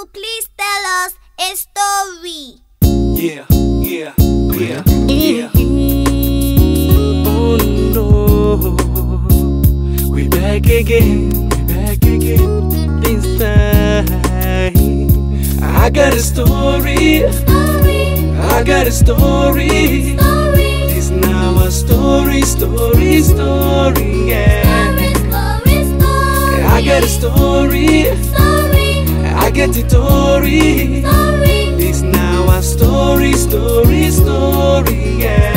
you please tell us a story? Yeah. Oh no, we back again. This time I got a story. I got a story. It's now a story, yeah. I got a story. I get the story. It's now a story, yeah.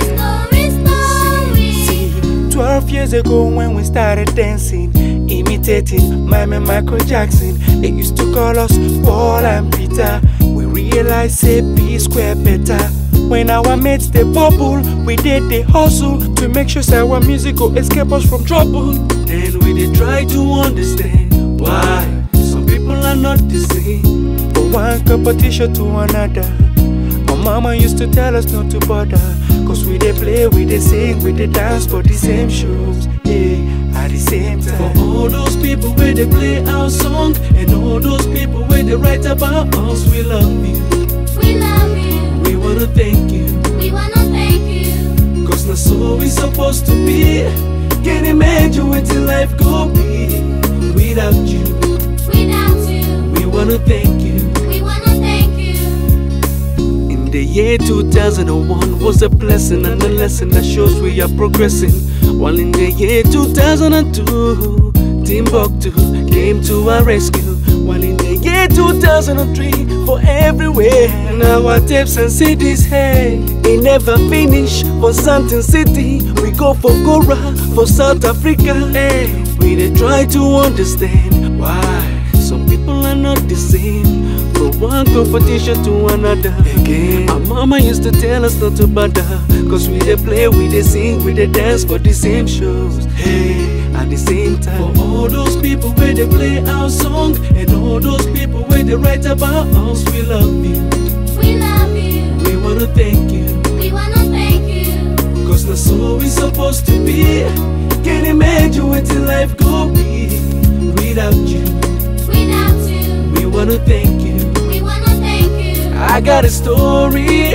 12 years ago when we started dancing, imitating Mime and Michael Jackson. They used to call us Paul and Peter. We realized say P square better. When our mates they bubble, we did the hustle to make sure that our music go escape us from trouble. Then we did try to understand why some people are not the same. From one competition to another, our mama used to tell us not to bother, cause we dey play, we dey sing, we dey dance for the same shows, yeah, at the same time. For all those people where they play our song, and all those people where they write about us, we love you. We love you. We wanna thank you. We wanna thank you. Cause that's so we supposed to be. Can't imagine what your life go be without you. Without you. We wanna thank you. We wanna thank you. In the year 2001 was a blessing and a lesson that shows we are progressing. While in the year 2002, Timbuktu came to our rescue. While in the year 2003, for everywhere, now our tapes and CDs, hey, it never finish. For Santin City, we go for Gora, for South Africa, hey. We dey try to understand why some people are not the same. From one competition to another again. Our mama used to tell us not to bother, cause we dey play, we dey sing, we dey dance for the same shows, hey, at the same time. For all those people where they play our song, and all those people where they write about us, we love you. We love you. We wanna thank you. We wanna thank you. Cause that's so we supposed to be. Can't imagine what your life go be without you. Without you. We wanna thank you. We wanna thank you. I got a story.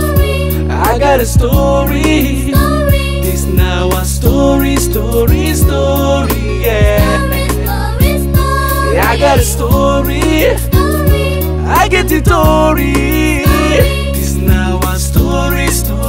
I got a story. This now a story, yeah. I got a story. I get the story. This now a story,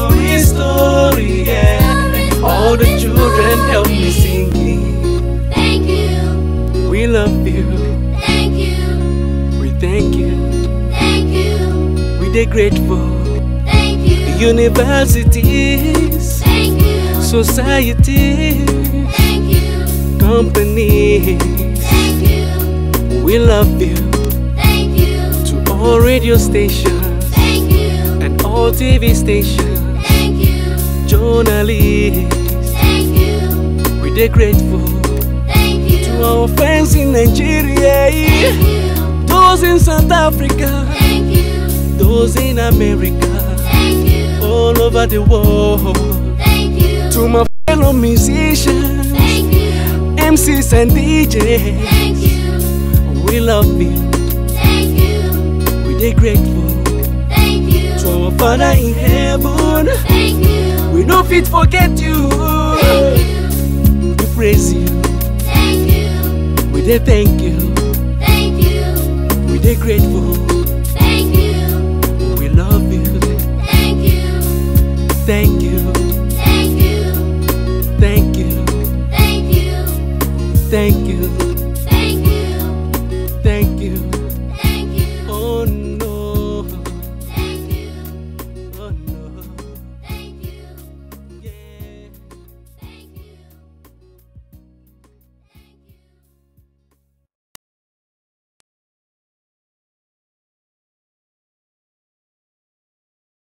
yeah. All the children help me singing. Thank you. We love you. Thank you. We thank you. Thank you. We dey grateful. Thank you. Universities, Thank you. society, Thank you. companies, Thank you. we love you. Thank you. To all radio stations Thank you. and all TV stations, Thank you. journalists, Thank you. we dey grateful. Thank you. To our friends in Nigeria, Thank you. those in South Africa, Thank you. those in America, Thank you. all over the world. Thank you. To my fellow musicians, Thank you. MCs and DJs, Thank you. we love you. Thank you. We dey grateful. Thank you. To our Father in heaven, Thank you. we no fit forget you. Thank you. We praise you. Thank you. We dey thank you. Thank you. We dey grateful. Thank you. We love you. Thank you. Thank you. Thank you. Thank you. Thank you. Thank you.